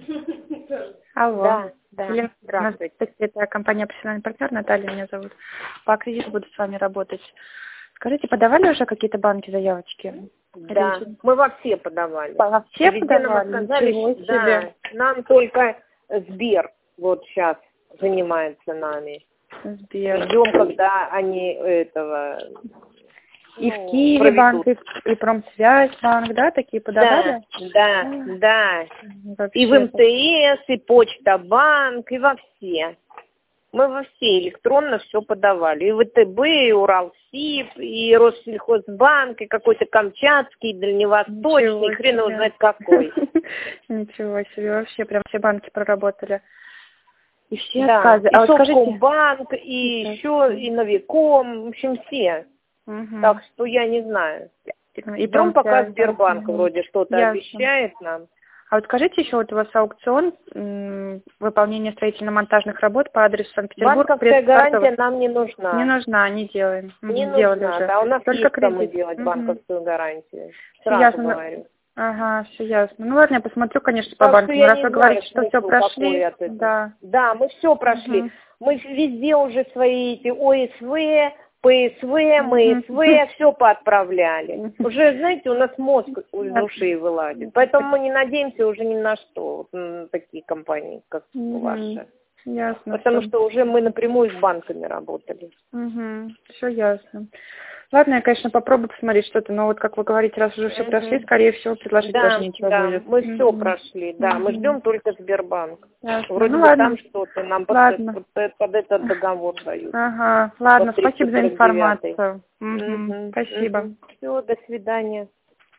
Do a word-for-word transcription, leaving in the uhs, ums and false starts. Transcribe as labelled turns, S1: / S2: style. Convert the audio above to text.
S1: Алло.
S2: Да, да.
S1: Елена,
S2: Здравствуйте.
S1: это компания «Профессиональный партнер», Наталья меня зовут. По кредиту буду с вами работать. Скажите, подавали уже какие-то банки заявочки?
S2: Да,
S1: Или...
S2: мы во все подавали.
S1: Во все
S2: Везде
S1: подавали?
S2: нам сказали,
S1: Ничего
S2: что-
S1: себе.
S2: да, нам только Сбер вот сейчас занимается нами.
S1: Сбер.
S2: Ждем, когда они этого...
S1: И
S2: ну,
S1: в Киеве
S2: проведут.
S1: банк, и, и Промсвязьбанк, да, такие подавали?
S2: Да, да, да.
S1: Вообще
S2: И в МТС, и Почта-банк, и во все. Мы во все электронно все подавали. И ВТБ, и Уралсиб, и Россельхозбанк, и какой-то Камчатский, Дальневосточный,
S1: Ничего
S2: хрен его
S1: себе.
S2: знает какой.
S1: Ничего себе, вообще прям все банки проработали. И все
S2: Да,
S1: отказы.
S2: и
S1: А вот скажите...
S2: Совкомбанк, и еще, и Новиком, в общем, все.
S1: Угу.
S2: Так что я не знаю.
S1: И
S2: Ждем, пока
S1: Промсвязь,
S2: Сбербанк
S1: да.
S2: вроде что-то
S1: Ясно.
S2: обещает нам.
S1: А вот скажите еще, вот у вас аукцион, м, выполнение строительно-монтажных работ по адресу Санкт-Петербург.
S2: Банковская гарантия нам не нужна.
S1: Не нужна, не делаем.
S2: Не
S1: Мгм, делали
S2: нужна,
S1: уже.
S2: да, у нас
S1: Только
S2: есть кому
S1: кредит.
S2: делать
S1: Мгм.
S2: банковскую гарантию.
S1: Всё
S2: Сразу
S1: ясно.
S2: говорю.
S1: Ага, все ясно. Ну ладно, я посмотрю, конечно, по
S2: Так
S1: банкам.
S2: что я
S1: Раз
S2: не
S1: вы
S2: знаю,
S1: говорите, что все
S2: смысл
S1: прошли,
S2: какой от этого.
S1: да.
S2: Да, мы все прошли.
S1: Мгм.
S2: Мы везде уже свои эти ОСВ, ПСВ, МСВ, все поотправляли. Уже, знаете, у нас мозг из ушей вылазит. Поэтому мы не надеемся уже ни на что, вот на такие компании, как
S1: Мгм.
S2: ваши.
S1: Ясно.
S2: Потому
S1: всё.
S2: что уже мы напрямую с банками работали.
S1: Угу. Все ясно. Ладно, я, конечно, попробую посмотреть что-то, но вот, как вы говорите, раз уже все
S2: Мгм.
S1: прошли, скорее всего, предложить
S2: Да,
S1: даже ничего
S2: да,
S1: будет.
S2: мы все
S1: Мгм.
S2: прошли, да, мы
S1: Мгм.
S2: ждем только Сбербанк.
S1: Ясно.
S2: Вроде
S1: Ну
S2: бы
S1: ладно.
S2: там что-то нам под,
S1: Ладно.
S2: под- под этот договор дают.
S1: Ага, ладно,
S2: Под
S1: спасибо за
S2: тридцать сорок девятый.
S1: информацию. Угу.
S2: Угу.
S1: Спасибо.
S2: Все, до свидания.